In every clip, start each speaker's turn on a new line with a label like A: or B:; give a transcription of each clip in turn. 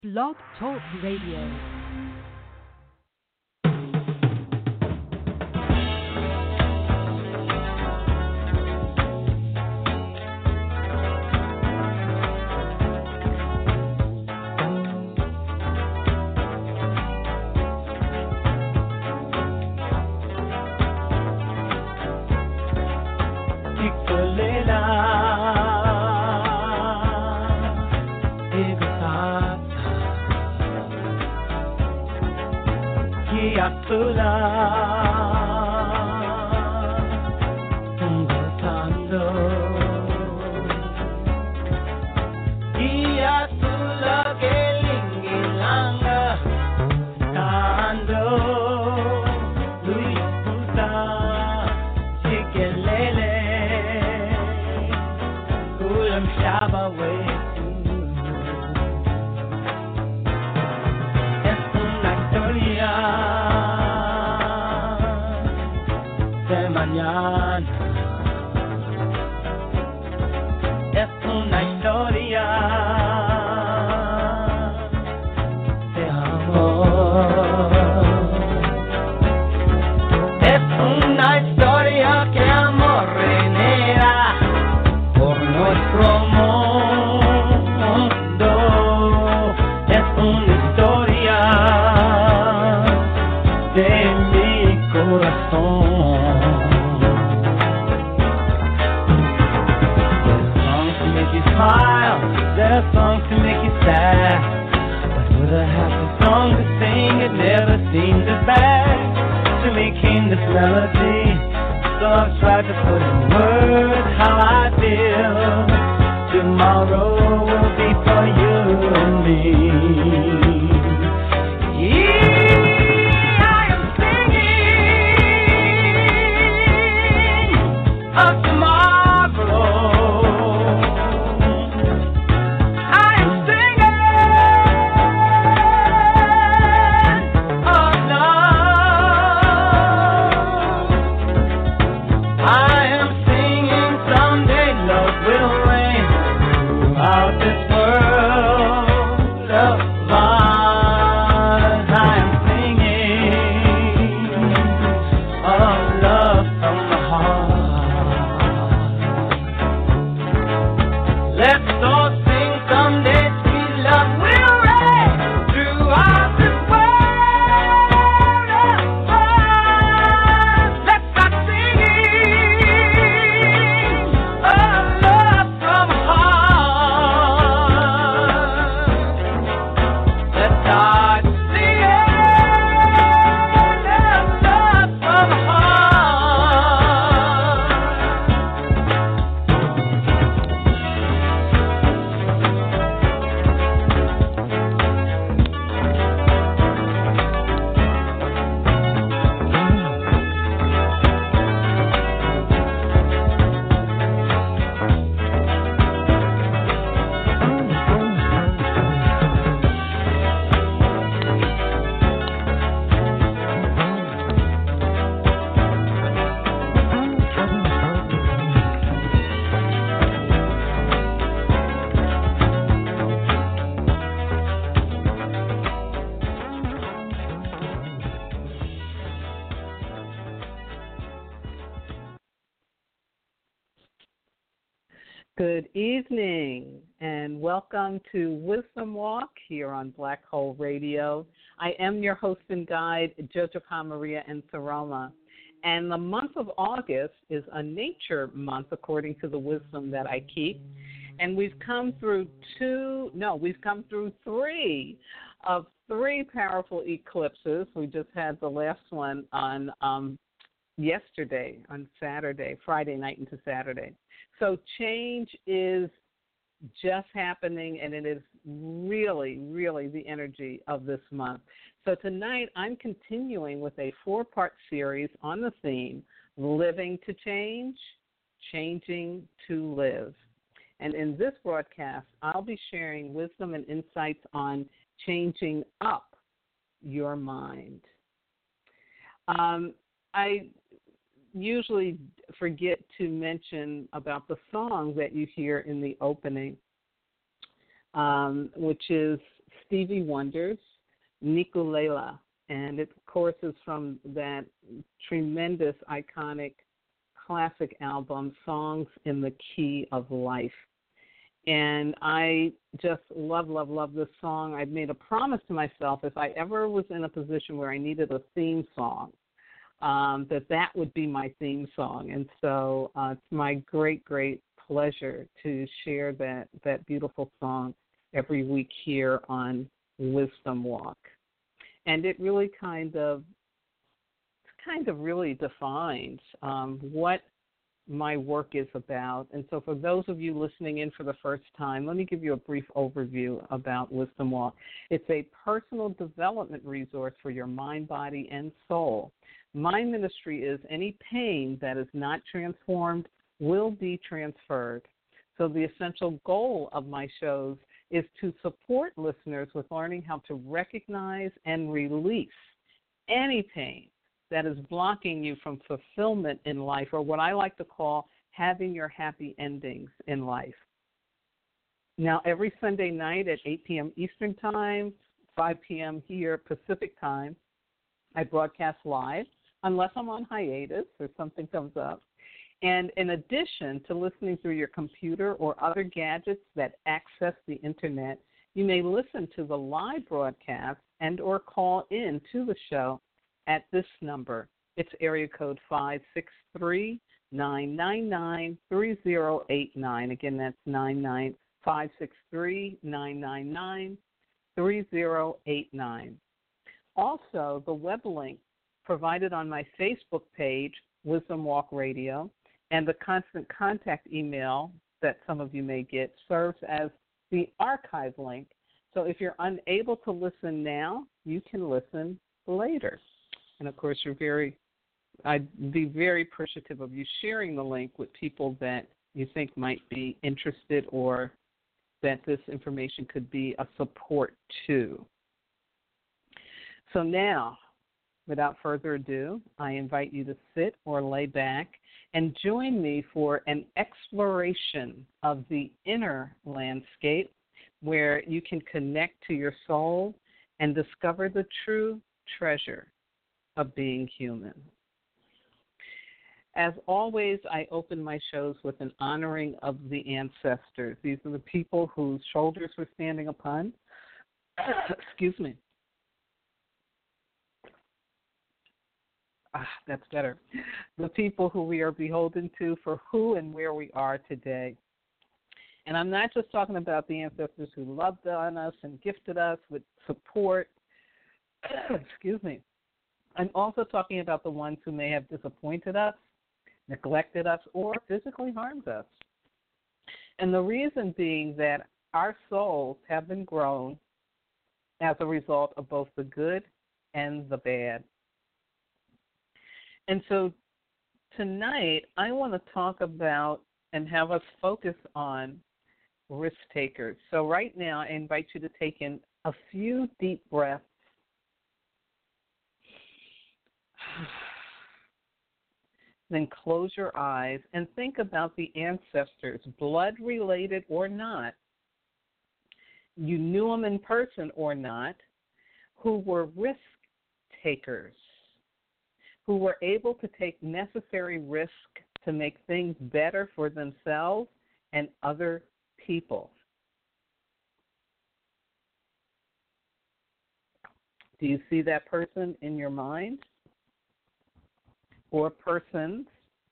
A: Blog Talk Radio.
B: Good evening and welcome to Wisdom Walk here on Black Hole Radio. I am your host and guide, Jojo Maria Enceroma. And the month of August is a nature month according to the wisdom that I keep. And we've come through three powerful eclipses. We just had the last one on yesterday, on Saturday, Friday night into Saturday. So change is just happening, and it is really, really the energy of this month. So tonight I'm continuing with a 4-part series on the theme, Living to Change, Changing to Live. And in this broadcast, I'll be sharing wisdom and insights on changing up your mind. I usually forget to mention about the song that you hear in the opening, which is Stevie Wonder's Nikulela, and it, of course, is from that tremendous, iconic, classic album, Songs in the Key of Life. And I just love, love, love this song. I've made a promise to myself if I ever was in a position where I needed a theme song, that would be my theme song. And so it's my great, great pleasure to share that beautiful song every week here on Wisdom Walk. And it really kind of really defines what my work is about. And so for those of you listening in for the first time, let me give you a brief overview about Wisdom Walk. It's a personal development resource for your mind, body, and soul. My ministry is any pain that is not transformed will be transferred. So the essential goal of my shows is to support listeners with learning how to recognize and release any pain that is blocking you from fulfillment in life, or what I like to call having your happy endings in life. Now, every Sunday night at 8 p.m. Eastern Time, 5 p.m. here Pacific Time, I broadcast live, unless I'm on hiatus or something comes up. And in addition to listening through your computer or other gadgets that access the Internet, you may listen to the live broadcast and or call in to the show at this number. It's area code 563-999-3089. Again, that's 563-999-3089. Also, the web link provided on my Facebook page, Wisdom Walk Radio, and the constant contact email that some of you may get serves as the archive link. So if you're unable to listen now, you can listen later. And, of course, I'd be very appreciative of you sharing the link with people that you think might be interested or that this information could be a support to. So now, without further ado, I invite you to sit or lay back and join me for an exploration of the inner landscape where you can connect to your soul and discover the true treasure of being human. As always, I open my shows with an honoring of the ancestors. These are the people whose shoulders we're standing upon. Excuse me. That's better. The people who we are beholden to for who and where we are today. And I'm not just talking about the ancestors who loved on us and gifted us with support. Excuse me. I'm also talking about the ones who may have disappointed us, neglected us, or physically harmed us. And the reason being that our souls have been grown as a result of both the good and the bad. And so tonight I want to talk about and have us focus on risk takers. So right now I invite you to take in a few deep breaths. Then close your eyes and think about the ancestors, blood related or not, you knew them in person or not, who were risk takers, who were able to take necessary risk to make things better for themselves and other people. Do you see that person in your mind? Or persons?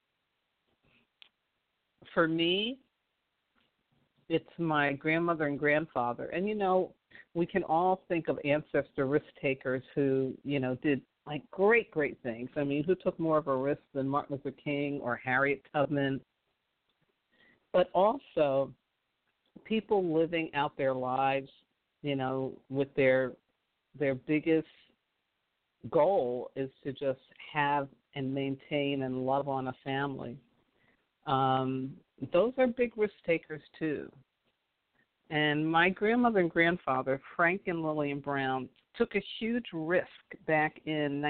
B: For me, it's my grandmother and grandfather. And, you know, we can all think of ancestor risk takers who, you know, did like great, great things. I mean, who took more of a risk than Martin Luther King or Harriet Tubman? But also people living out their lives, you know, with their biggest goal is to just have and maintain and love on a family. Those are big risk takers too. And my grandmother and grandfather, Frank and Lillian Brown, took a huge risk back in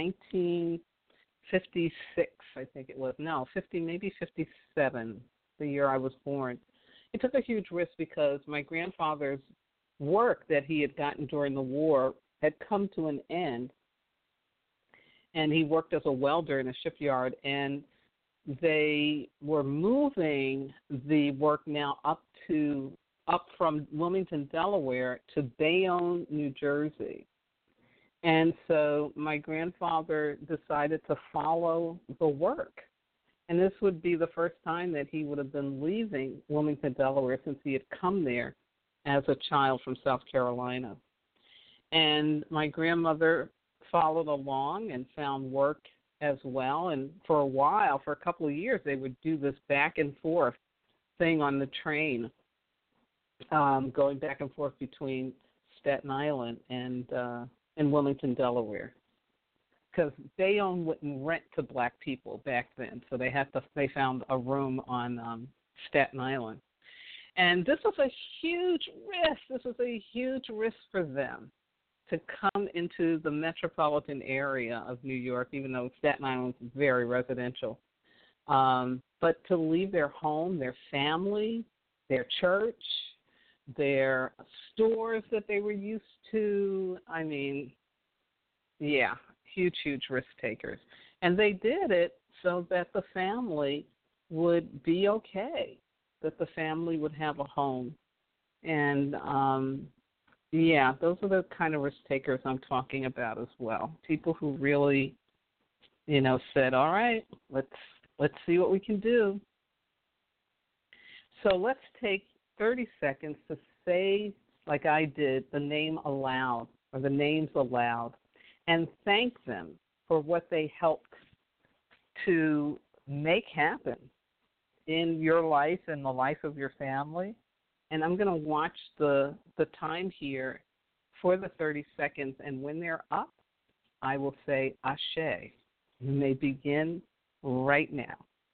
B: 1956, I think it was. No, maybe 57, the year I was born. He took a huge risk because my grandfather's work that he had gotten during the war had come to an end, and he worked as a welder in a shipyard, and they were moving the work now up from Wilmington, Delaware to Bayonne, New Jersey. And so my grandfather decided to follow the work. And this would be the first time that he would have been leaving Wilmington, Delaware, since he had come there as a child from South Carolina. And my grandmother followed along and found work as well. And for a while, for a couple of years, they would do this back and forth thing on the train, going back and forth between Staten Island and Wilmington, Delaware, because Bayonne wouldn't rent to black people back then, so they found a room on Staten Island, and this was a huge risk. This was a huge risk for them to come into the metropolitan area of New York, even though Staten Island was very residential, but to leave their home, their family, their church, their stores that they were used to. I mean, yeah, huge risk takers. And they did it so that the family would be okay, that the family would have a home. And, yeah, those are the kind of risk takers I'm talking about as well. People who really, said, all right, let's see what we can do. So let's take 30 seconds to say, like I did, the name aloud, or the names aloud, and thank them for what they helped to make happen in your life and the life of your family. And I'm going to watch the time here for the 30 seconds, and when they're up, I will say Ashe. You may begin right now.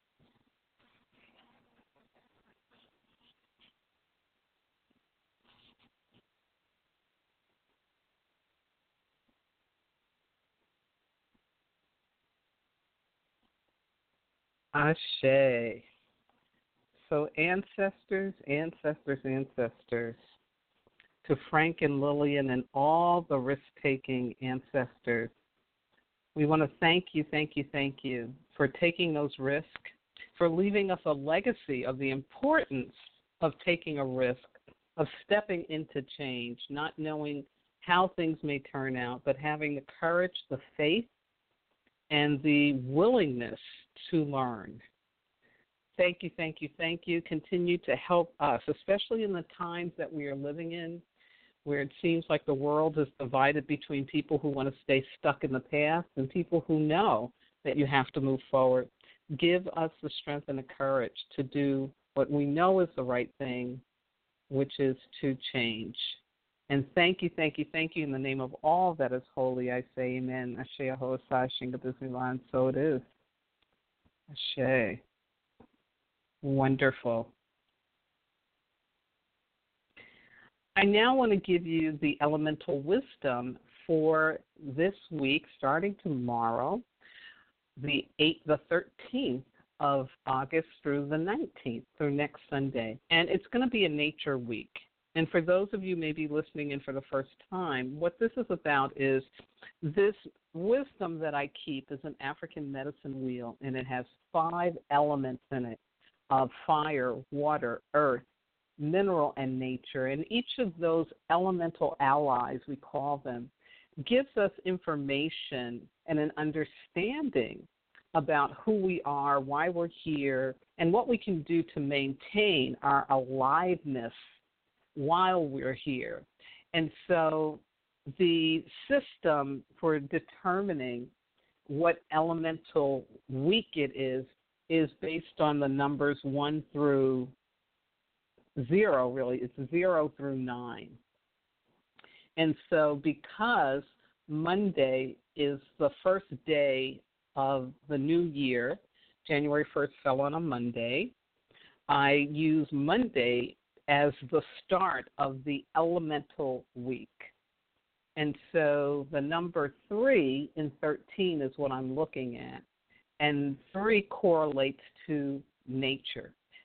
B: Ashe. So ancestors, to Frank and Lillian and all the risk-taking ancestors, we want to thank you for taking those risks, for leaving us a legacy of the importance of taking a risk, of stepping into change, not knowing how things may turn out, but having the courage, the faith, and the willingness to learn. Thank you. Continue to help us, especially in the times that we are living in, where it seems like the world is divided between people who want to stay stuck in the past and people who know that you have to move forward. Give us the strength and the courage to do what we know is the right thing, which is to change. And thank you. In the name of all that is holy, I say amen. Ashe Ahosai Shingabizulan. So it is. Ashe. Wonderful. I now want to give you the elemental wisdom for this week, starting tomorrow, the 13th of August through the 19th, through next Sunday. And it's going to be a nature week. And for those of you maybe listening in for the first time, what this is about is this wisdom that I keep is an African medicine wheel, and it has 5 elements in it of fire, water, earth, mineral, and nature. And each of those elemental allies, we call them, gives us information and an understanding about who we are, why we're here, and what we can do to maintain our aliveness while we're here. And so the system for determining what elemental week it is based on the numbers 1 through 0, really. It's 0 through 9. And so because Monday is the first day of the new year, January 1st fell on a Monday, I use Monday as the start of the elemental week. And so the number 3 in 13 is what I'm looking at. And 3 correlates to nature.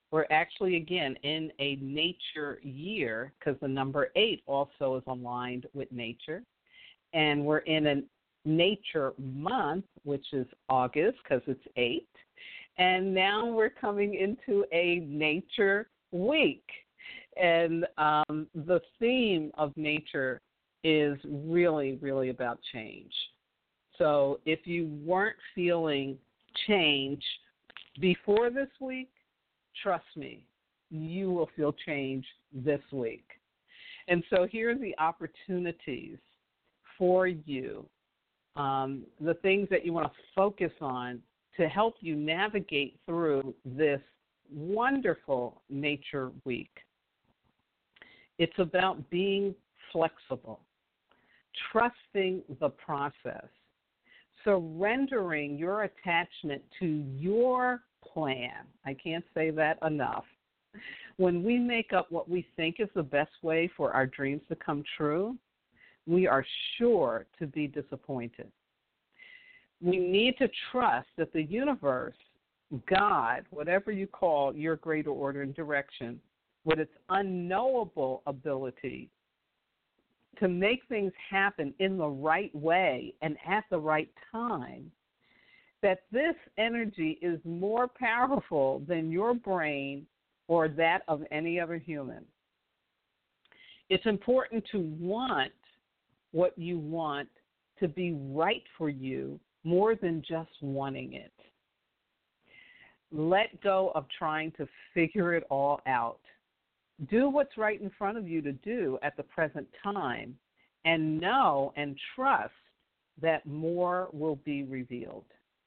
B: We're actually, again, in a nature year because the number 8 also is aligned with nature. And we're in a nature month, which is August because it's 8. And now we're coming into a nature week. And the theme of nature is really, really about change. So if you weren't feeling change before this week, trust me, you will feel change this week. And so here are the opportunities for you, the things that you want to focus on to help you navigate through this wonderful nature week. It's about being flexible, trusting the process, surrendering your attachment to your plan. I can't say that enough. When we make up what we think is the best way for our dreams to come true, we are sure to be disappointed. We need to trust that the universe, God, whatever you call your greater order and direction, with its unknowable ability to make things happen in the right way and at the right time, that this energy is more powerful than your brain or that of any other human. It's important to want what you want to be right for you more than just wanting it. Let go of trying to figure it all out. Do what's right in front of you to do at the present time, and know and trust that more will be revealed.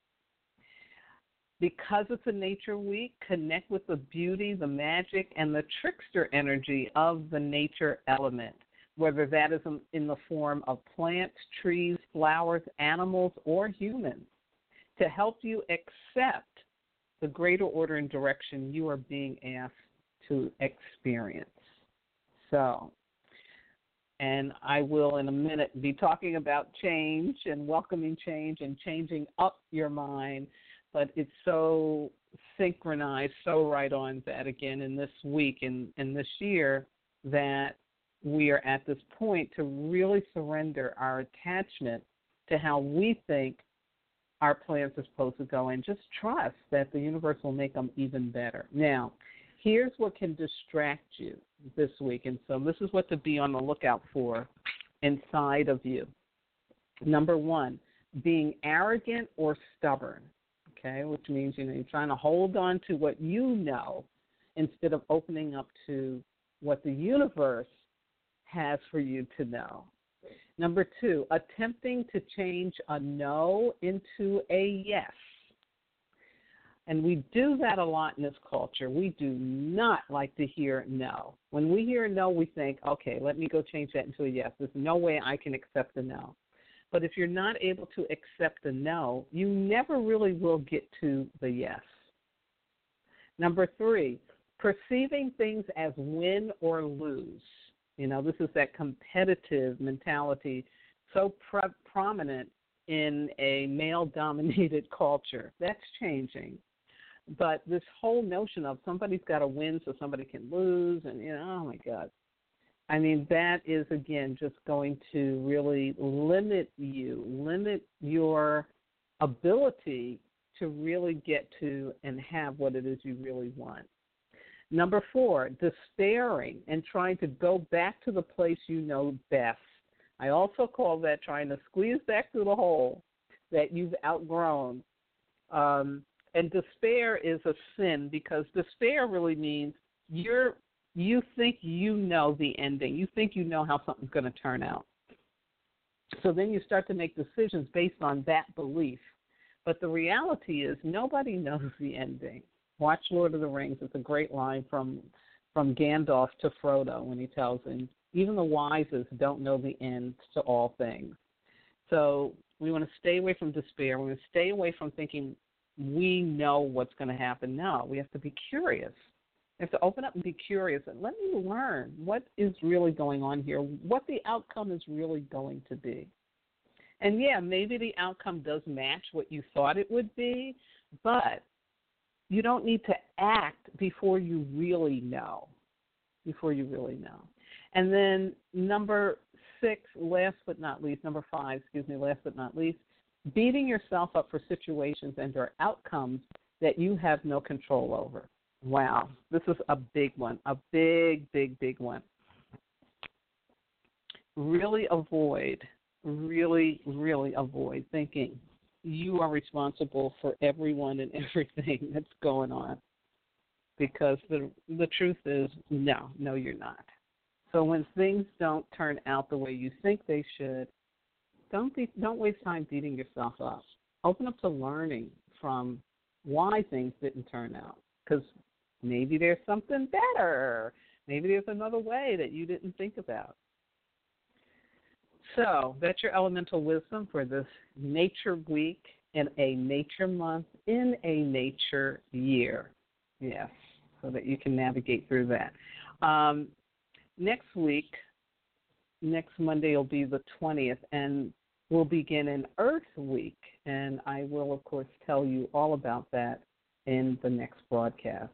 B: Because it's a nature week, connect with the beauty, the magic, and the trickster energy of the nature element, whether that is in the form of plants, trees, flowers, animals, or humans, to help you accept the greater order and direction you are being asked to experience. So, and I will in a minute be talking about change and welcoming change and changing up your mind, but it's so synchronized, so right on that, again, in this week and in this year, that we are at this point to really surrender our attachment to how we think our plans are supposed to go and just trust that the universe will make them even better. Now, here's what can distract you this week, and so this is what to be on the lookout for inside of you. Number 1, being arrogant or stubborn, okay, which means you're trying to hold on to what you know instead of opening up to what the universe has for you to know. Number 2, attempting to change a no into a yes. And we do that a lot in this culture. We do not like to hear no. When we hear no, we think, okay, let me go change that into a yes. There's no way I can accept a no. But if you're not able to accept a no, you never really will get to the yes. Number 3, perceiving things as win or lose. This is that competitive mentality so prominent in a male-dominated culture. That's changing. But this whole notion of somebody's got to win so somebody can lose, and, oh, my God. I mean, that is, again, just going to really limit your ability to really get to and have what it is you really want. Number 4, despairing and trying to go back to the place you know best. I also call that trying to squeeze back through the hole that you've outgrown. And despair is a sin, because despair really means you think you know the ending. You think you know how something's going to turn out. So then you start to make decisions based on that belief. But the reality is nobody knows the ending. Watch Lord of the Rings. It's a great line from Gandalf to Frodo when he tells him, even the wisest don't know the end to all things. So we want to stay away from despair. We want to stay away from thinking we know what's going to happen. No, we have to be curious. We have to open up and be curious and let me learn what is really going on here, what the outcome is really going to be. And, yeah, maybe the outcome does match what you thought it would be, but you don't need to act before you really know. And then number five, last but not least, beating yourself up for situations and or outcomes that you have no control over. Wow, this is a big one, a big, big, big one. Really avoid thinking you are responsible for everyone and everything that's going on, because the truth is, no, you're not. So when things don't turn out the way you think they should, don't waste time beating yourself up. Open up to learning from why things didn't turn out, because maybe there's something better. Maybe there's another way that you didn't think about. So that's your elemental wisdom for this Nature Week in a Nature Month in a Nature Year. Yes, so that you can navigate through that. Next week, next Monday will be the 20th, and we'll begin an Earth Week, and I will, of course, tell you all about that in the next broadcast.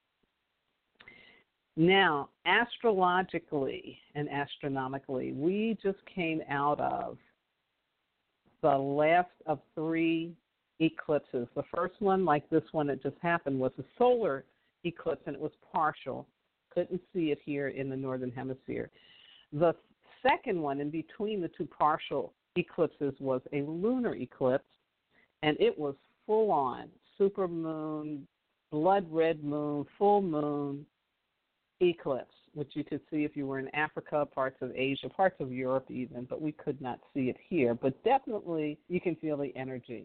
B: Now, astrologically and astronomically, we just came out of the last of 3 eclipses. The first one, like this one that just happened, was a solar eclipse, and it was partial. Couldn't see it here in the Northern Hemisphere. The second one, in between the 2 partial eclipses, was a lunar eclipse, and it was full-on supermoon, blood red moon, full moon eclipse, which you could see if you were in Africa, parts of Asia, parts of Europe even, but we could not see it here. But definitely you can feel the energy.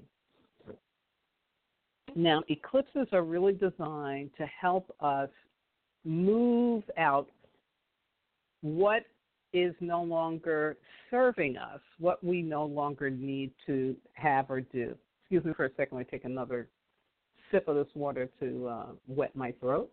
B: Now, eclipses are really designed to help us move out what is no longer serving us, what we no longer need to have or do. Excuse me for a second. Let me take another sip of this water to wet my throat.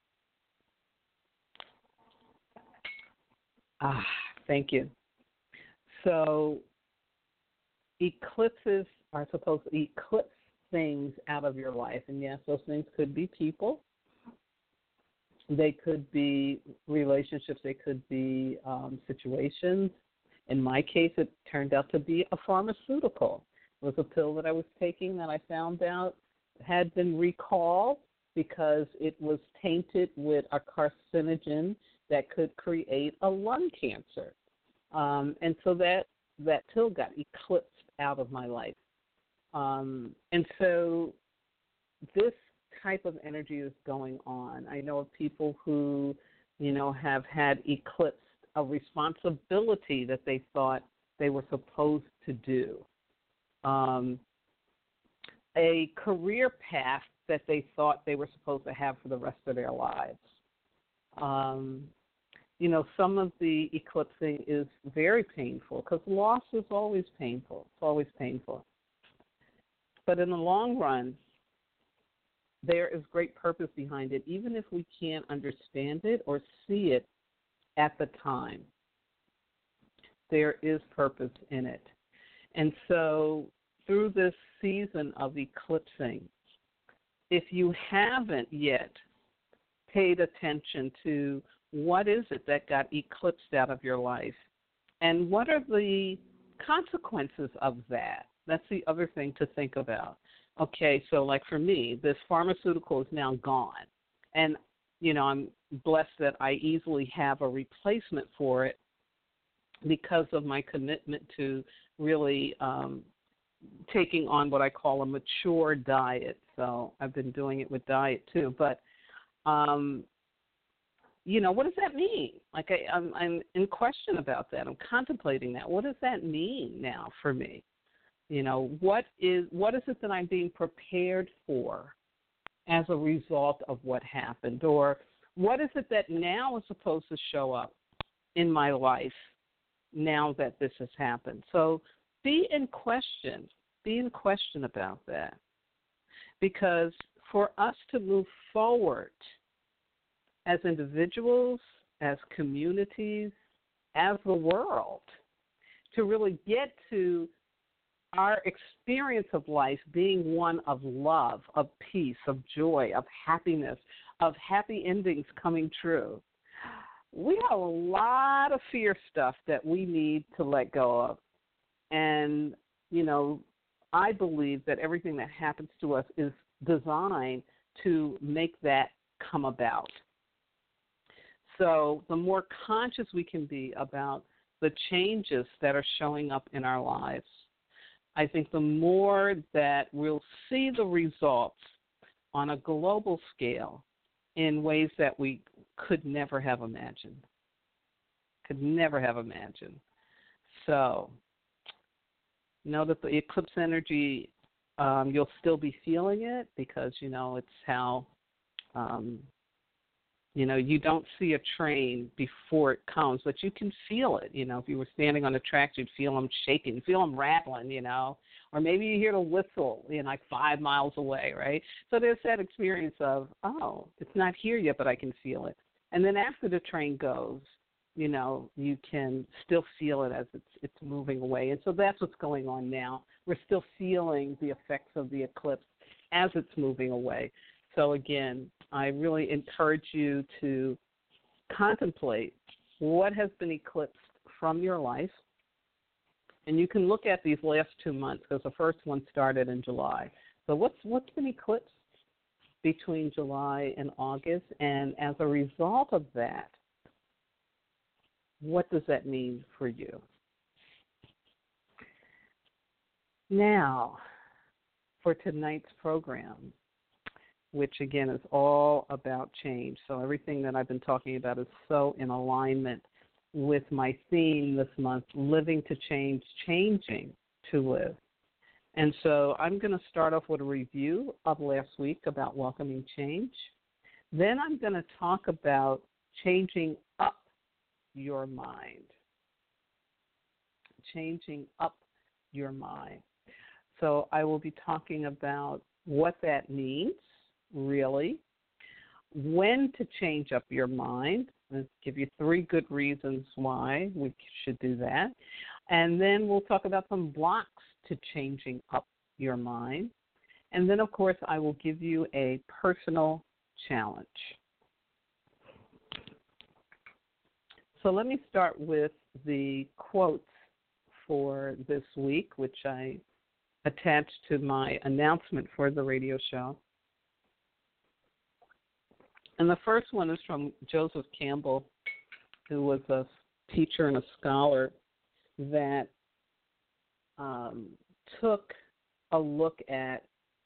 B: Thank you. So eclipses are supposed to eclipse things out of your life. And yes, those things could be people. They could be relationships. They could be situations. In my case, it turned out to be a pharmaceutical. It was a pill that I was taking that I found out had been recalled because it was tainted with a carcinogen that could create a lung cancer. And so that pill got eclipsed out of my life. And so this type of energy is going on. I know of people who, have had eclipsed a responsibility that they thought they were supposed to do, a career path that they thought they were supposed to have for the rest of their lives. Some of the eclipsing is very painful because loss is always painful. It's always painful. But in the long run, there is great purpose behind it, even if we can't understand it or see it at the time. There is purpose in it. And so through this season of eclipsing, if you haven't yet paid attention to what is it that got eclipsed out of your life, and what are the consequences of that? That's the other thing to think about. Okay, so like for me, this pharmaceutical is now gone. And, I'm blessed that I easily have a replacement for it because of my commitment to really taking on what I call a mature diet. So I've been doing it with diet too. But, what does that mean? Like I'm in question about that. I'm contemplating that. What does that mean now for me? What is it that I'm being prepared for as a result of what happened? Or what is it that now is supposed to show up in my life now that this has happened? So be in question. Be in question about that. Because for us to move forward as individuals, as communities, as the world, to really get to our experience of life being one of love, of peace, of joy, of happiness, of happy endings coming true, we have a lot of fear stuff that we need to let go of. And, I believe that everything that happens to us is designed to make that come about. So the more conscious we can be about the changes that are showing up in our lives, I think the more that we'll see the results on a global scale in ways that we could never have imagined. So know that the eclipse energy, you'll still be feeling it because, it's how, you don't see a train before it comes, but you can feel it. If you were standing on the tracks, you'd feel them shaking, feel them rattling, or maybe you hear the whistle, like 5 miles away, right? So there's that experience of, oh, it's not here yet, but I can feel it. And then after the train goes, you can still feel it as it's moving away. And so that's what's going on now. We're still feeling the effects of the eclipse as it's moving away. So, again, I really encourage you to contemplate what has been eclipsed from your life. And you can look at these last 2 months because the first one started in July. So what's been eclipsed between July and August? And as a result of that, what does that mean for you? Now, for tonight's program, which, again, is all about change. So everything that I've been talking about is so in alignment with my theme this month, Living to Change, Changing to Live. And so I'm going to start off with a review of last week about welcoming change. Then I'm going to talk about changing up your mind. Changing up your mind. So I will be talking about what that means, really, when to change up your mind. I'll give you 3 good reasons why we should do that. And then we'll talk about some blocks to changing up your mind. And then, of course, I will give you a personal challenge. So let me start with the quotes for this week, which I attached to my announcement for the radio show. And the first one is from Joseph Campbell, who was a teacher and a scholar that took a look at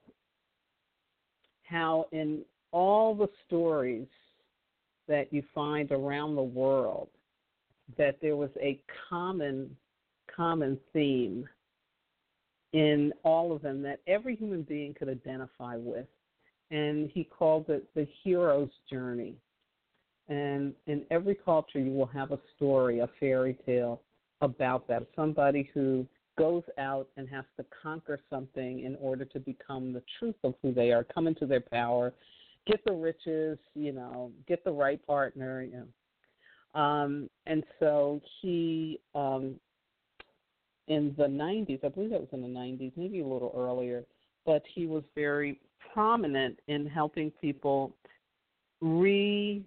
B: how in all the stories that you find around the world, that there was a common theme in all of them that every human being could identify with. And he called it the hero's journey. And in every culture, you will have a story, a fairy tale about that. Somebody who goes out and has to conquer something in order to become the truth of who they are, come into their power, get the riches, get the right partner, and so he, in the 90s, I believe that was in the 90s, maybe a little earlier, but he was very prominent in helping people reconnect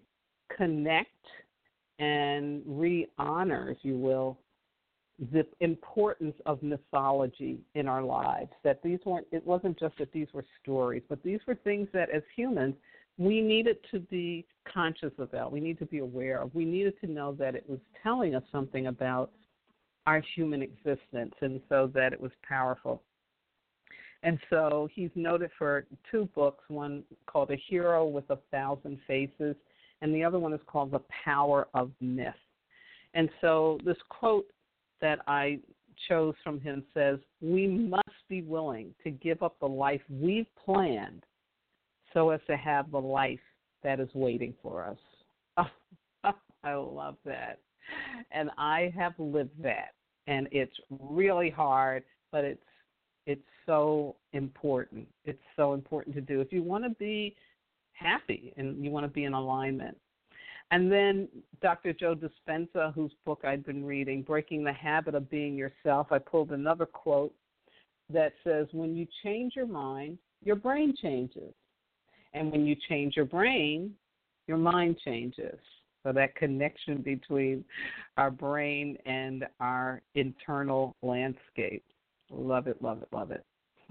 B: and re-honor, if you will, the importance of mythology in our lives. That it wasn't just that these were stories, but these were things that as humans we needed to be conscious about, we need to be aware of. We needed to know that it was telling us something about our human existence, and so that it was powerful. And so he's noted for 2 books, one called A Hero with a Thousand Faces, and the other one is called The Power of Myth. And so this quote that I chose from him says, "We must be willing to give up the life we've planned so as to have the life that is waiting for us." I love that. And I have lived that. And it's really hard, but it's so important. It's so important to do if you want to be happy and you want to be in alignment. And then Dr. Joe Dispenza, whose book I'd been reading, Breaking the Habit of Being Yourself, I pulled another quote that says when you change your mind, your brain changes. And when you change your brain, your mind changes. So that connection between our brain and our internal landscape. Love it, love it, love it.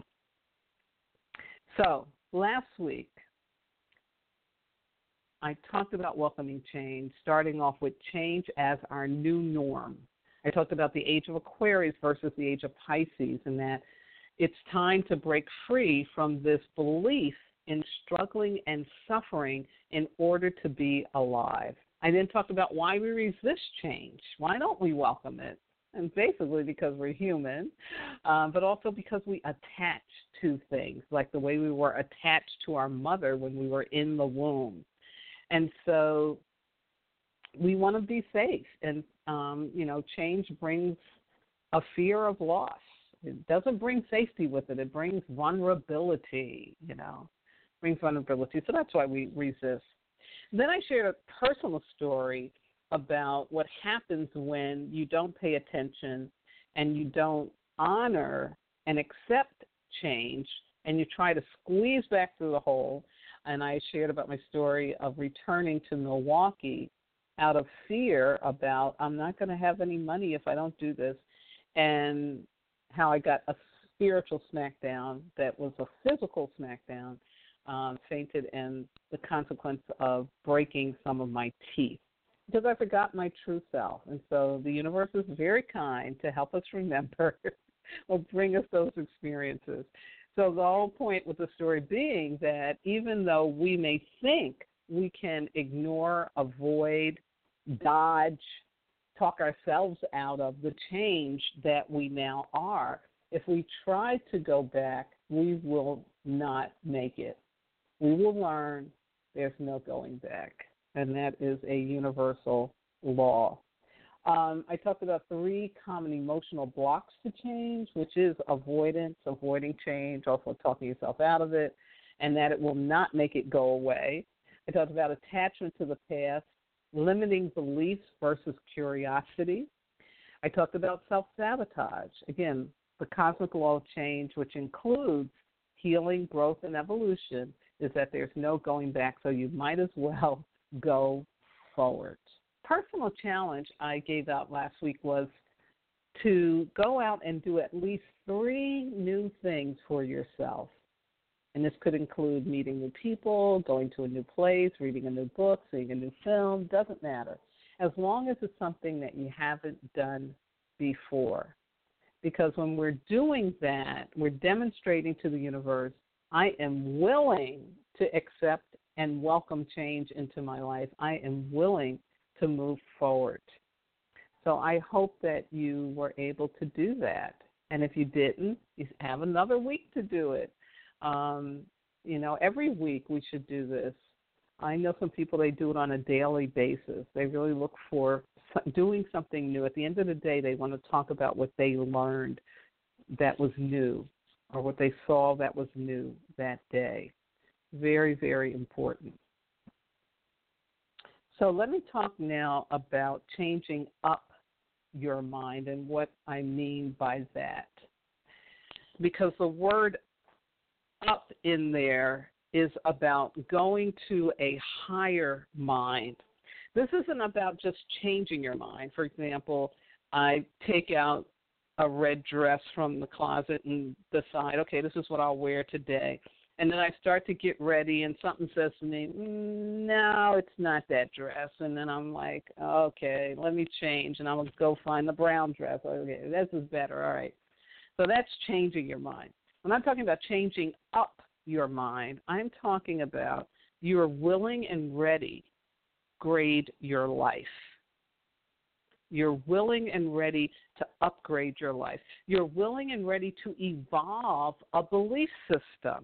B: So last week, I talked about welcoming change, starting off with change as our new norm. I talked about the age of Aquarius versus the age of Pisces, and that it's time to break free from this belief in struggling and suffering in order to be alive. I then talked about why we resist change. Why don't we welcome it? And basically because we're human, but also because we attach to things, like the way we were attached to our mother when we were in the womb. And so we want to be safe. And, change brings a fear of loss. It doesn't bring safety with it. It brings vulnerability, brings vulnerability. So that's why we resist. Then I shared a personal story about what happens when you don't pay attention and you don't honor and accept change and you try to squeeze back through the hole. And I shared about my story of returning to Milwaukee out of fear about I'm not going to have any money if I don't do this, and how I got a spiritual smackdown that was a physical smackdown, fainted, and the consequence of breaking some of my teeth because I forgot my true self. And so the universe is very kind to help us remember or bring us those experiences. So the whole point with the story being that even though we may think we can ignore, avoid, dodge, talk ourselves out of the change that we now are, if we try to go back, we will not make it. We will learn there's no going back, and that is a universal law. I talked about 3 common emotional blocks to change, which is avoidance, avoiding change, also talking yourself out of it, and that it will not make it go away. I talked about attachment to the past, limiting beliefs versus curiosity. I talked about self-sabotage. Again, the cosmic law of change, which includes healing, growth, and evolution, is that there's no going back, so you might as well go forward. Personal challenge I gave out last week was to go out and do at least 3 new things for yourself. And this could include meeting new people, going to a new place, reading a new book, seeing a new film, doesn't matter. As long as it's something that you haven't done before. Because when we're doing that, we're demonstrating to the universe, I am willing to accept and welcome change into my life. I am willing to move forward. So I hope that you were able to do that. And if you didn't, you have another week to do it. Every week we should do this. I know some people, they do it on a daily basis. They really look for doing something new. At the end of the day, they want to talk about what they learned that was new or what they saw that was new that day. Very, very important. So let me talk now about changing up your mind and what I mean by that. Because the word up in there is about going to a higher mind. This isn't about just changing your mind. For example, I take out a red dress from the closet and decide, okay, this is what I'll wear today. And then I start to get ready and something says to me, no, it's not that dress. And then I'm like, okay, let me change. And I'm going to go find the brown dress. Okay, this is better. All right. So that's changing your mind. When I'm talking about changing up your mind, I'm talking about you're willing and ready to upgrade your life. You're willing and ready to upgrade your life. You're willing and ready to evolve a belief system.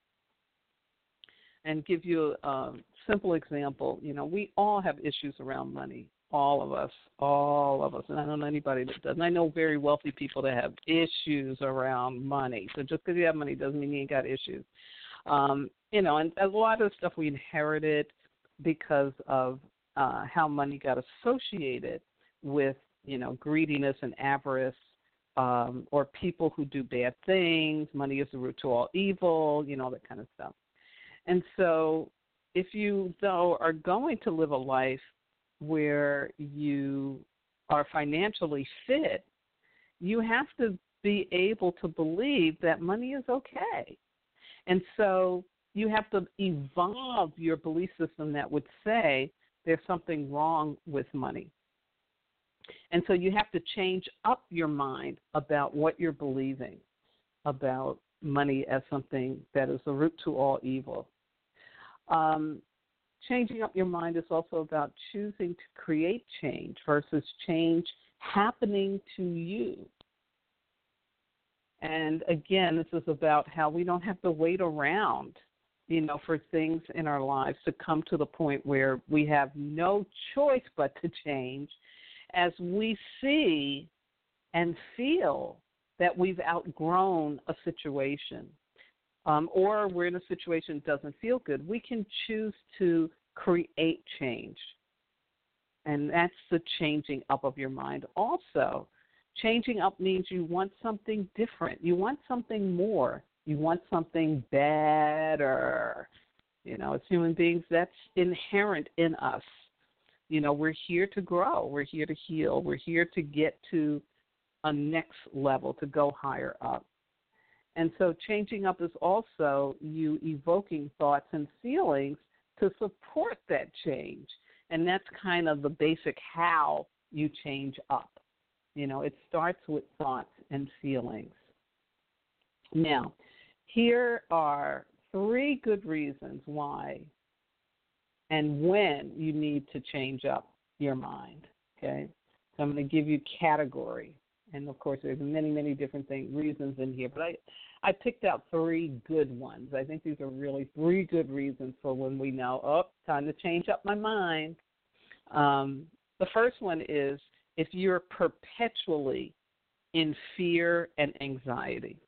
B: And give you a simple example, we all have issues around money, all of us, and I don't know anybody that doesn't. I know very wealthy people that have issues around money. So just because you have money doesn't mean you ain't got issues. And a lot of stuff we inherited because of how money got associated with, greediness and avarice. or people who do bad things. Money is the root to all evil, that kind of stuff. And so if you, though, are going to live a life where you are financially fit, you have to be able to believe that money is okay. And so you have to evolve your belief system that would say there's something wrong with money. And so you have to change up your mind about what you're believing about money as something that is the root to all evil. Changing up your mind is also about choosing to create change versus change happening to you. And again, this is about how we don't have to wait around, for things in our lives to come to the point where we have no choice but to change as we see and feel that we've outgrown a situation. Or we're in a situation that doesn't feel good. We can choose to create change. And that's the changing up of your mind. Also, changing up means you want something different. You want something more. You want something better. As human beings, that's inherent in us. We're here to grow. We're here to heal. We're here to get to a next level, to go higher up. And so changing up is also you evoking thoughts and feelings to support that change. And that's kind of the basic how you change up. It starts with thoughts and feelings. Now, here are 3 good reasons why and when you need to change up your mind, okay? So I'm going to give you category. And, of course, there's many, many different reasons in here. But I picked out 3 good ones. I think these are really 3 good reasons for when we know, time to change up my mind. The first one is if you're perpetually in fear and anxiety,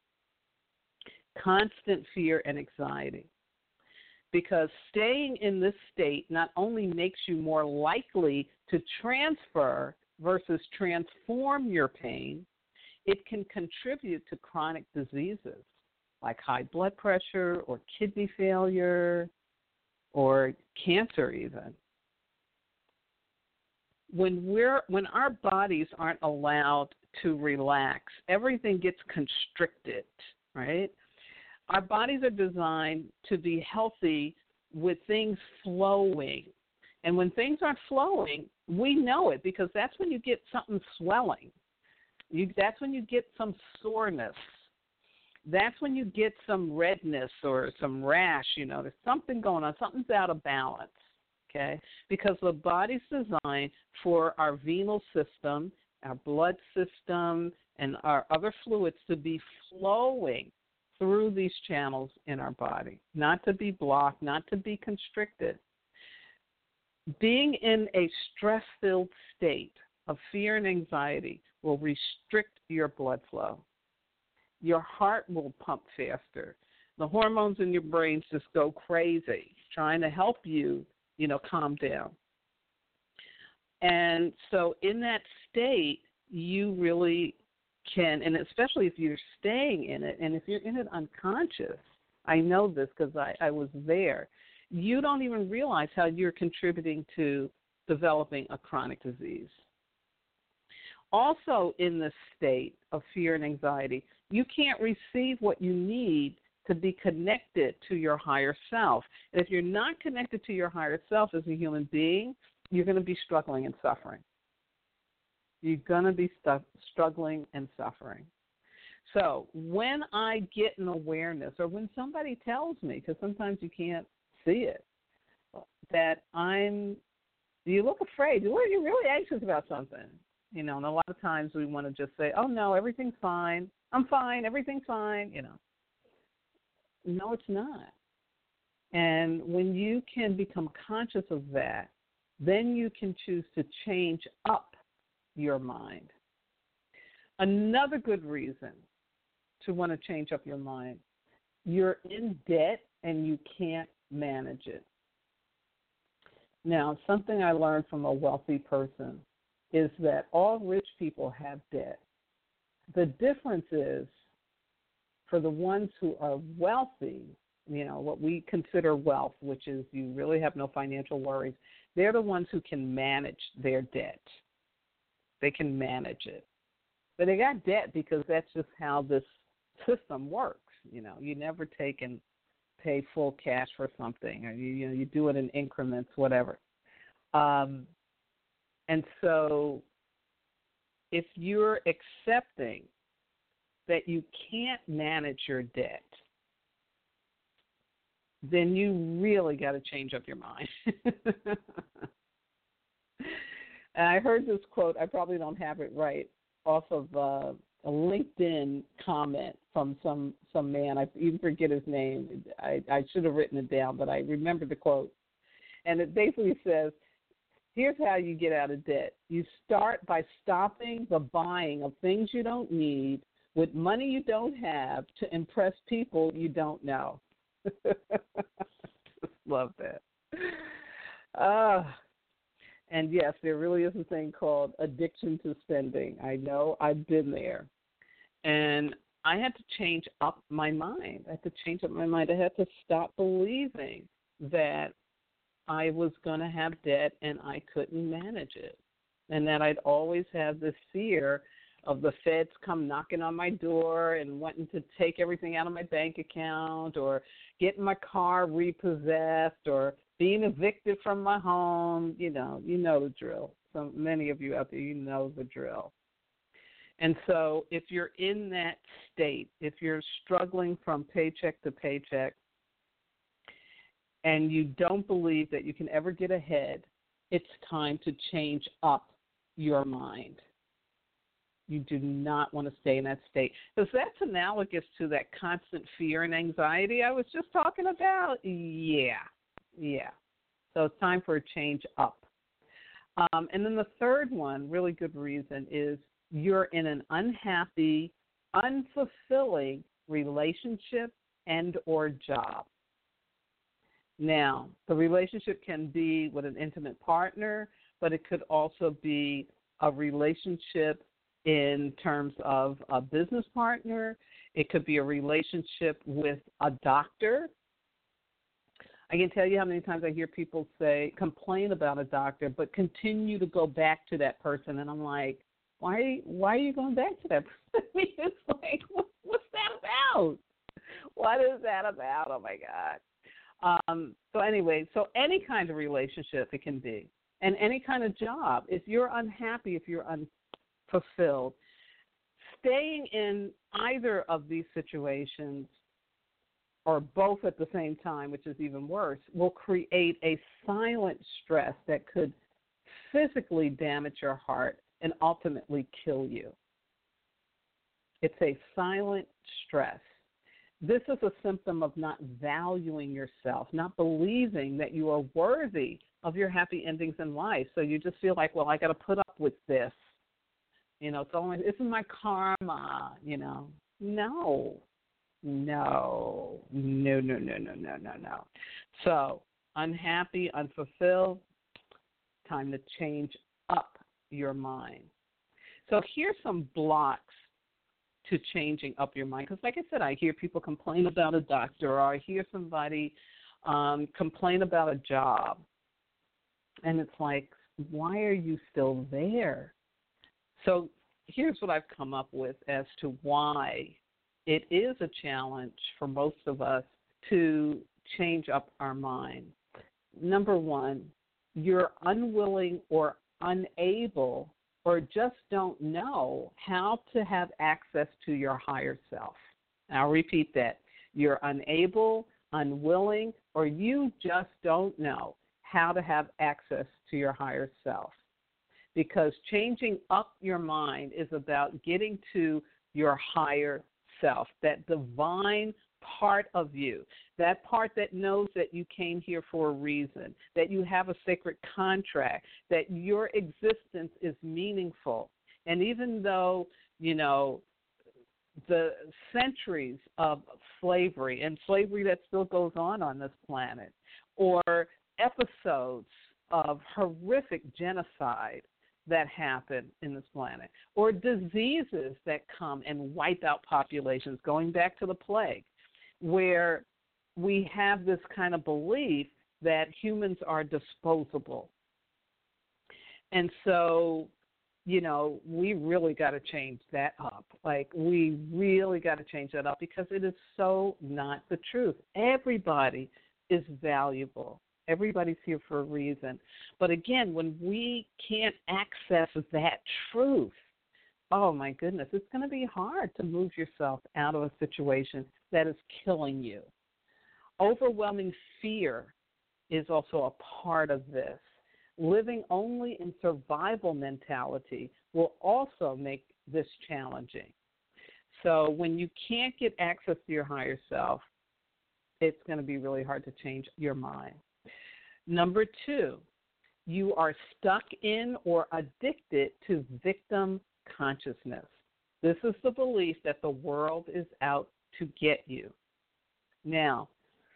B: constant fear and anxiety. Because staying in this state not only makes you more likely to transfer versus transform your pain, it can contribute to chronic diseases like high blood pressure or kidney failure or cancer even. When our bodies aren't allowed to relax, everything gets constricted, right? Our bodies are designed to be healthy with things flowing. And when things aren't flowing, we know it because that's when you get something swelling. That's when you get some soreness. That's when you get some redness or some rash, there's something going on, something's out of balance, okay? Because the body's designed for our venal system, our blood system, and our other fluids to be flowing through these channels in our body, not to be blocked, not to be constricted. Being in a stress-filled state of fear and anxiety will restrict your blood flow. Your heart will pump faster. The hormones in your brain just go crazy, trying to help you, calm down. And so in that state, you really can, and especially if you're staying in it, and if you're in it unconscious, I know this because I was there, you don't even realize how you're contributing to developing a chronic disease. Also in this state of fear and anxiety, you can't receive what you need to be connected to your higher self. And if you're not connected to your higher self as a human being, you're going to be struggling and suffering. You're going to be struggling and suffering. So when I get an awareness, or when somebody tells me, because sometimes you can't see it, that you look afraid, you're really anxious about something, and a lot of times we want to just say, oh, no, everything's fine. I'm fine. Everything's fine, No, it's not. And when you can become conscious of that, then you can choose to change up your mind. Another good reason to want to change up your mind, you're in debt and you can't manage it. Now, something I learned from a wealthy person is that all rich people have debt. The difference is for the ones who are wealthy, what we consider wealth, which is you really have no financial worries, they're the ones who can manage their debt. They can manage it. But they got debt because that's just how this system works. You never take and pay full cash for something, or you do it in increments, whatever. And so if you're accepting that you can't manage your debt, then you really got to change up your mind. And I heard this quote, I probably don't have it right, off of a LinkedIn comment from some man. I even forget his name. I should have written it down, but I remember the quote. And it basically says, here's how you get out of debt. You start by stopping the buying of things you don't need with money you don't have to impress people you don't know. Just love that. And yes, there really is a thing called addiction to spending. I know, I've been there. And I had to change up my mind. I had to stop believing that I was going to have debt and I couldn't manage it. And that I'd always have this fear of the feds come knocking on my door and wanting to take everything out of my bank account, or getting my car repossessed, or being evicted from my home. You know the drill. So many of you out there, you know the drill. And so if you're in that state, if you're struggling from paycheck to paycheck, and you don't believe that you can ever get ahead, it's time to change up your mind. You do not want to stay in that state. Because that's analogous to that constant fear and anxiety I was just talking about. Yeah. So it's time for a change up. And then the third one, really good reason, is you're in an unhappy, unfulfilling relationship and or job. Now, the relationship can be with an intimate partner, but it could also be a relationship in terms of a business partner. It could be a relationship with a doctor. I can tell you how many times I hear people complain about a doctor, but continue to go back to that person. And I'm like, why are you going back to that person? It's like, what's that about? What is that about? Oh, my God. So anyway, any kind of relationship it can be, and any kind of job. If you're unhappy, if you're unfulfilled, staying in either of these situations or both at the same time, which is even worse, will create a silent stress that could physically damage your heart and ultimately kill you. It's a silent stress. This is a symptom of not valuing yourself, not believing that you are worthy of your happy endings in life. So you just feel like, well, I got to put up with this. This is my karma, No. So unhappy, unfulfilled, time to change up your mind. So here's some blocks to changing up your mind. Because like I said, I hear people complain about a doctor, or I hear somebody complain about a job. And it's like, why are you still there? So here's what I've come up with as to why it is a challenge for most of us to change up our mind. Number one, you're unwilling or unable or just don't know how to have access to your higher self. And I'll repeat that. You're unable, unwilling, or you just don't know how to have access to your higher self. Because changing up your mind is about getting to your higher self, that divine part of you, that part that knows that you came here for a reason, that you have a sacred contract, that your existence is meaningful. And even though, the centuries of slavery, and slavery that still goes on this planet, or episodes of horrific genocide, that happen in this planet, or diseases that come and wipe out populations, going back to the plague, where we have this kind of belief that humans are disposable. And so, we really got to change that up. Like, we really got to change that up because it is so not the truth. Everybody is valuable. Everybody's here for a reason. But again, when we can't access that truth, oh my goodness, it's going to be hard to move yourself out of a situation that is killing you. Overwhelming fear is also a part of this. Living only in survival mentality will also make this challenging. So when you can't get access to your higher self, it's going to be really hard to change your mind. Number 2, you are stuck in or addicted to victim consciousness. This is the belief that the world is out to get you. Now,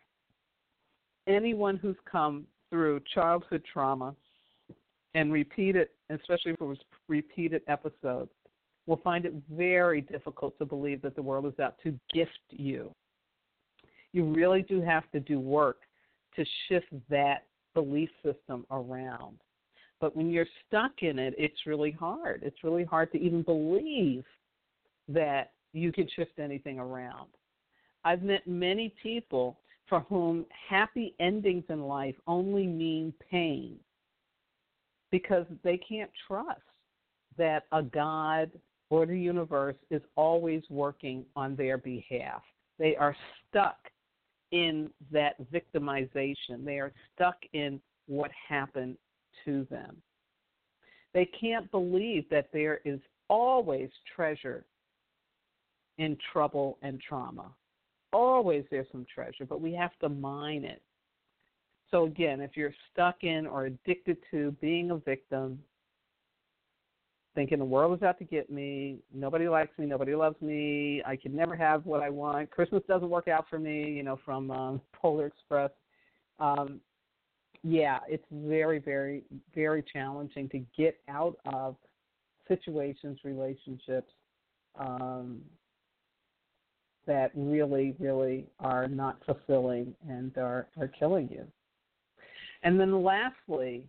B: anyone who's come through childhood trauma and repeated, especially if it was repeated episodes, will find it very difficult to believe that the world is out to gift you. You really do have to do work to shift that belief system around. But when you're stuck in it, it's really hard. It's really hard to even believe that you can shift anything around. I've met many people for whom happy endings in life only mean pain because they can't trust that a God or the universe is always working on their behalf. They are stuck in that victimization. They are stuck in what happened to them. They can't believe that there is always treasure in trouble and trauma. Always there's some treasure, but we have to mine it. So again, if you're stuck in or addicted to being a victim, thinking the world is out to get me, nobody likes me, nobody loves me, I can never have what I want, Christmas doesn't work out for me, from Polar Express. It's very, very, very challenging to get out of situations, relationships that really, really are not fulfilling and are killing you. And then lastly,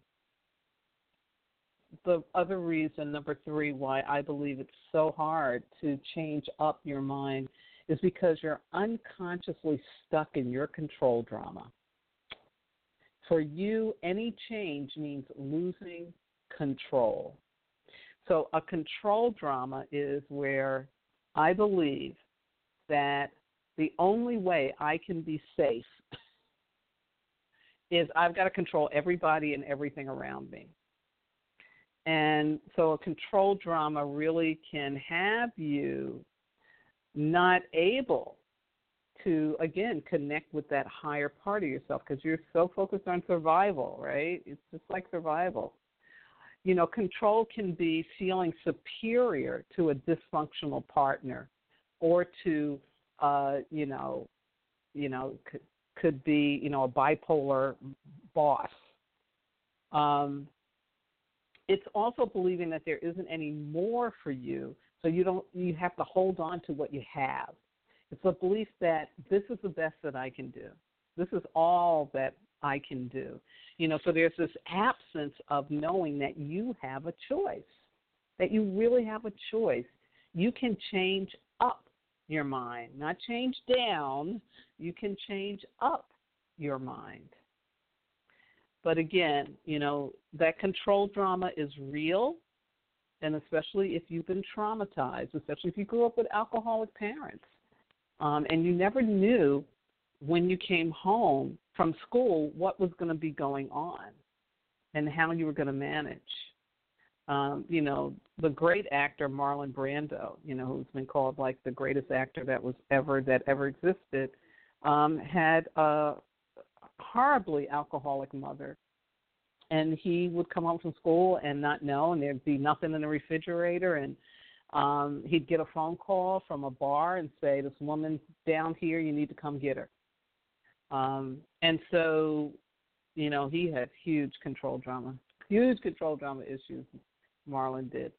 B: the other reason, number 3, why I believe it's so hard to change up your mind is because you're unconsciously stuck in your control drama. For you, any change means losing control. So a control drama is where I believe that the only way I can be safe is I've got to control everybody and everything around me. And so a control drama really can have you not able to, again, connect with that higher part of yourself because you're so focused on survival, right? It's just like survival. Control can be feeling superior to a dysfunctional partner or to, could be, a bipolar boss. It's also believing that there isn't any more for you, so you have to hold on to what you have. It's a belief that this is the best that I can do. This is all that I can do. So there's this absence of knowing that you have a choice, that you really have a choice. You can change up your mind, not change down. You can change up your mind. But again, that control drama is real, and especially if you've been traumatized, especially if you grew up with alcoholic parents, and you never knew when you came home from school what was going to be going on and how you were going to manage. The great actor Marlon Brando, who's been called like the greatest actor that ever existed, had a horribly alcoholic mother. And he would come home from school and not know, and there'd be nothing in the refrigerator, and he'd get a phone call from a bar and say, this woman's down here, you need to come get her. And so, he had huge control drama issues. Marlon did.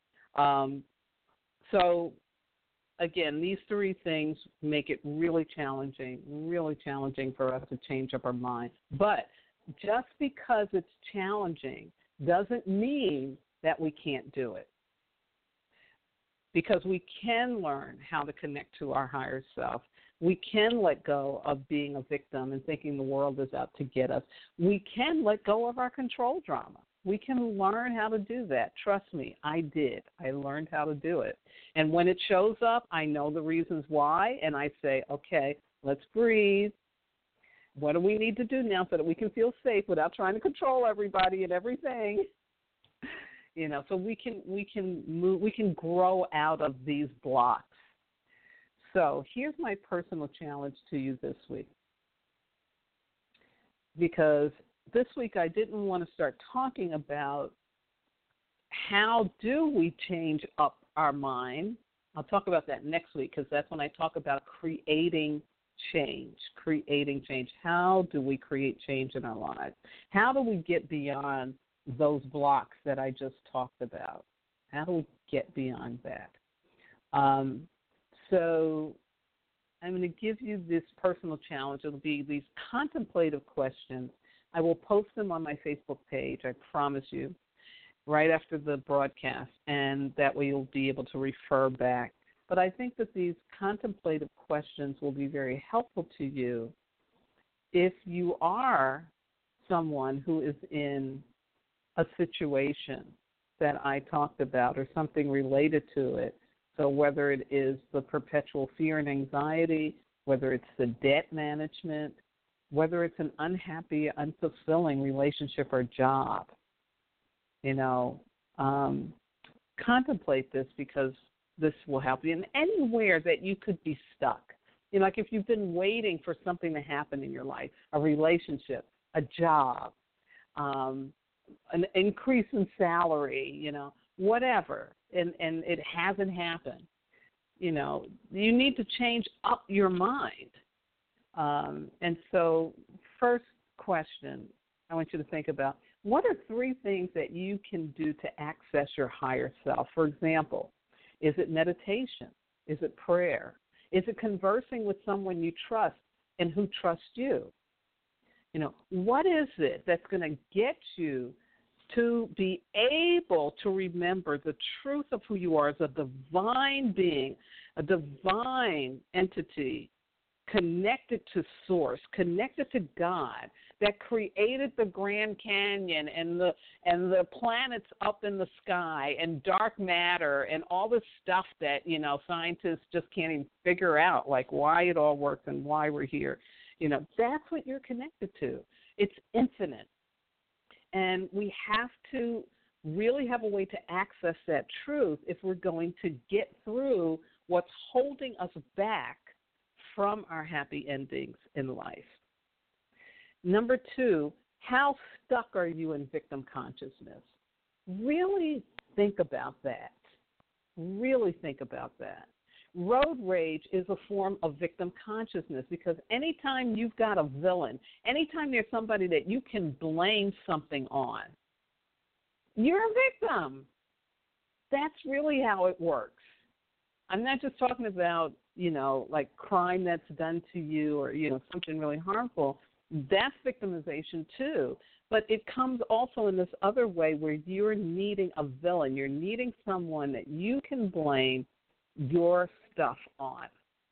B: So again, these three things make it really challenging for us to change up our mind. But just because it's challenging doesn't mean that we can't do it. Because we can learn how to connect to our higher self. We can let go of being a victim and thinking the world is out to get us. We can let go of our control drama. We can learn how to do that. Trust me, I did. I learned how to do it. And when it shows up, I know the reasons why, and I say, okay, let's breathe. What do we need to do now so that we can feel safe without trying to control everybody and everything? You know, so we can move, we can grow out of these blocks. So here's my personal challenge to you this week. Because this week I didn't want to start talking about how do we change up our mind. I'll talk about that next week because that's when I talk about creating change. How do we create change in our lives? How do we get beyond those blocks that I just talked about? How do we get beyond that? So I'm going to give you this personal challenge. It'll be these contemplative questions. I will post them on my Facebook page, I promise you, right after the broadcast, and that way you'll be able to refer back. But I think that these contemplative questions will be very helpful to you if you are someone who is in a situation that I talked about or something related to it. So whether it is the perpetual fear and anxiety, whether it's the debt management, whether it's an unhappy, unfulfilling relationship or job, you know, contemplate this because this will help you. And anywhere that you could be stuck, you know, like if you've been waiting for something to happen in your life, a relationship, a job, an increase in salary, you know, whatever, and it hasn't happened, you know, you need to change up your mind. And so first question I want you to think about, what are three things that you can do to access your higher self? For example, is it meditation? Is it prayer? Is it conversing with someone you trust and who trusts you? You know, what is it that's going to get you to be able to remember the truth of who you are as a divine being, a divine entity connected to Source, connected to God, that created the Grand Canyon and the planets up in the sky and dark matter and all this stuff that, you know, scientists just can't even figure out, like why it all works and why we're here. You know, that's what you're connected to. It's infinite. And we have to really have a way to access that truth if we're going to get through what's holding us back from our happy endings in life. Number two, how stuck are you in victim consciousness? Really think about that. Really think about that. Road rage is a form of victim consciousness because anytime you've got a villain, anytime there's somebody that you can blame something on, you're a victim. That's really how it works. I'm not just talking about, you know, like crime that's done to you or, you know, something really harmful. That's victimization too. But it comes also in this other way where you're needing a villain. You're needing someone that you can blame your stuff on.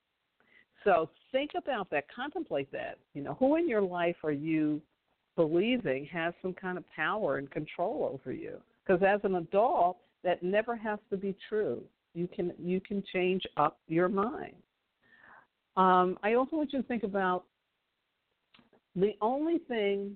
B: So think about that. Contemplate that. You know, who in your life are you believing has some kind of power and control over you? Because as an adult, that never has to be true. You can change up your mind. I also want you to think about the only thing,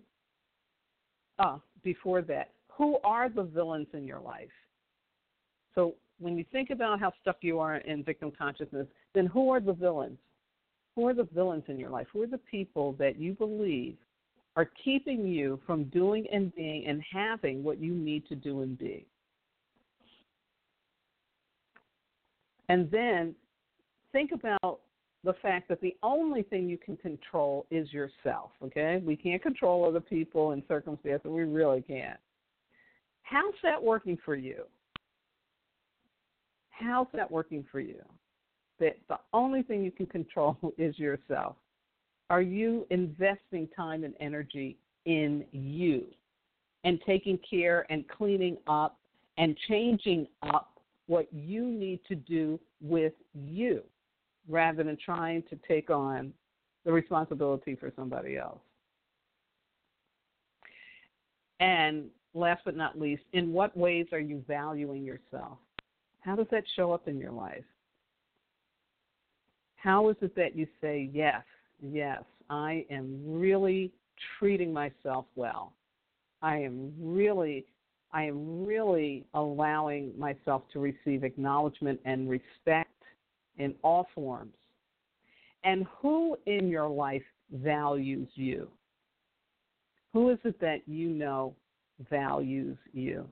B: before that, who are the villains in your life? So when you think about how stuck you are in victim consciousness, then who are the villains? Who are the villains in your life? Who are the people that you believe are keeping you from doing and being and having what you need to do and be? And then think about the fact that the only thing you can control is yourself, okay? We can't control other people and circumstances. We really can't. How's that working for you? How's that working for you? That the only thing you can control is yourself. Are you investing time and energy in you and taking care and cleaning up and changing up what you need to do with you rather than trying to take on the responsibility for somebody else? And last but not least, in what ways are you valuing yourself? How does that show up in your life? How is it that you say, yes, I am really treating myself well. I am really allowing myself to receive acknowledgement and respect in all forms. And who in your life values you? Who is it that you know values you?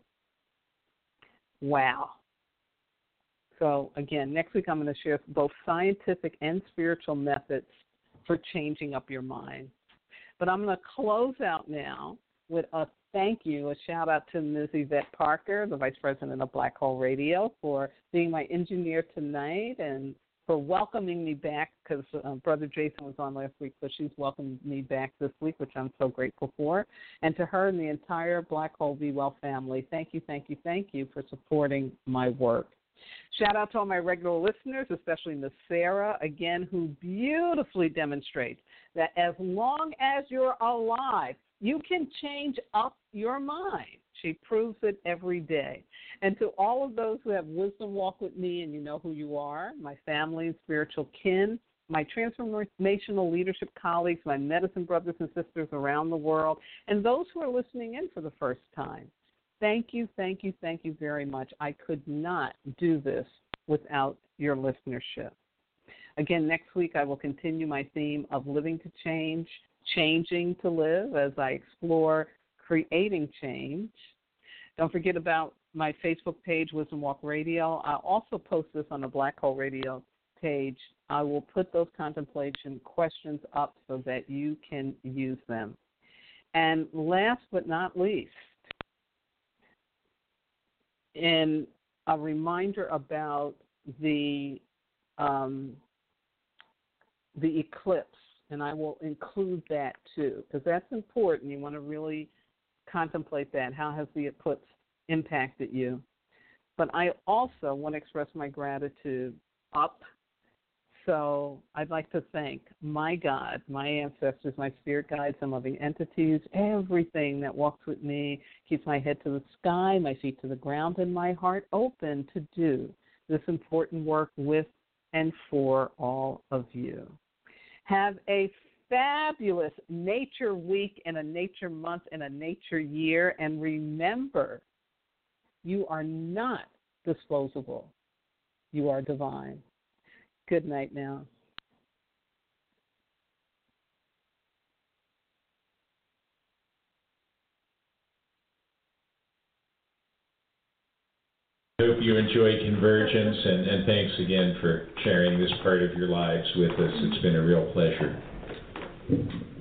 B: Wow. So, again, next week I'm going to share both scientific and spiritual methods for changing up your mind. But I'm going to close out now with a thank you, a shout-out to Ms. Yvette Parker, the Vice President of Black Hole Radio, for being my engineer tonight and for welcoming me back, because Brother Jason was on last week, so she's welcomed me back this week, which I'm so grateful for. And to her and the entire Black Hole Be Well family, thank you for supporting my work. Shout out to all my regular listeners, especially Miss Sarah, again, who beautifully demonstrates that as long as you're alive, you can change up your mind. She proves it every day. And to all of those who have wisdom walk with me, and you know who you are, my family and spiritual kin, my transformational leadership colleagues, my medicine brothers and sisters around the world, and those who are listening in for the first time, thank you very much. I could not do this without your listenership. Again, next week I will continue my theme of living to change, changing to live, as I explore creating change. Don't forget about my Facebook page, Wisdom Walk Radio. I'll also post this on the Black Hole Radio page. I will put those contemplation questions up so that you can use them. And last but not least, in a reminder about the eclipse, and I will include that too, because that's important. You want to really contemplate that. How has the eclipse impacted you? But I also want to express my gratitude up. So I'd like to thank my God, my ancestors, my spirit guides and loving entities, everything that walks with me, keeps my head to the sky, my feet to the ground, and my heart open to do this important work with and for all of you. Have a fabulous Nature Week and a Nature Month and a Nature Year, and remember, you are not disposable. You are divine. Good night now.
C: I hope you enjoy Convergence, and thanks again for sharing this part of your lives with us. It's been a real pleasure.